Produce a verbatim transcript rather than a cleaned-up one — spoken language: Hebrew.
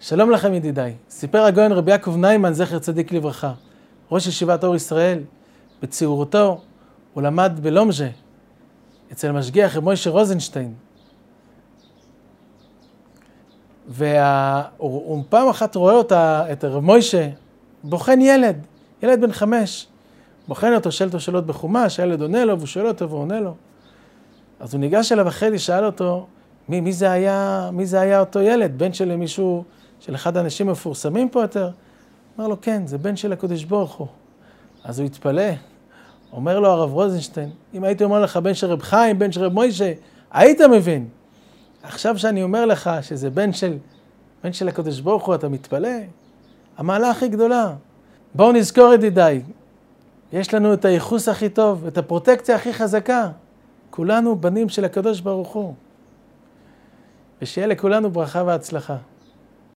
שלום לכם ידידיי. סיפר הגאון רבי יעקב ניימן, זכר צדיק לברכה, ראש ישיבת אור ישראל. בצעירותו הוא למד בלומז'ה, אצל משגיח רב מוישה רוזנשטיין. והוא פעם אחת רואה אותה, את רב מוישה, בוחן ילד, ילד בן חמש. בוחן אותו, שואל אותו שאלות בחומש, הילד עונה לו, והוא שואל אותו ועונה לו. אז הוא ניגש אליו אחרי, שאל אותו, מי, מי זה היה, מי זה היה אותו ילד? בן של מישהו, של אחד האנשים המפורסמים פה יותר? אמר לו, כן, זה בן של הקדוש ברוך הוא. אז הוא התפלא. אומר לו הרב רוזנשטיין, אם הייתי אומר לך בן של רב חיים, בן של רב מוישה, היית מבין. עכשיו שאני אומר לך שזה בן של, בן של הקדוש ברוך הוא, אתה מתפלא? המעלה הכי גדולה. בואו נזכור ידידיי, יש לנו את הייחוס הכי טוב, את הפרוטקציה הכי חזקה. כולנו בנים של הקדוש ברוך הוא. ושיהיה לכולנו ברכה והצלחה.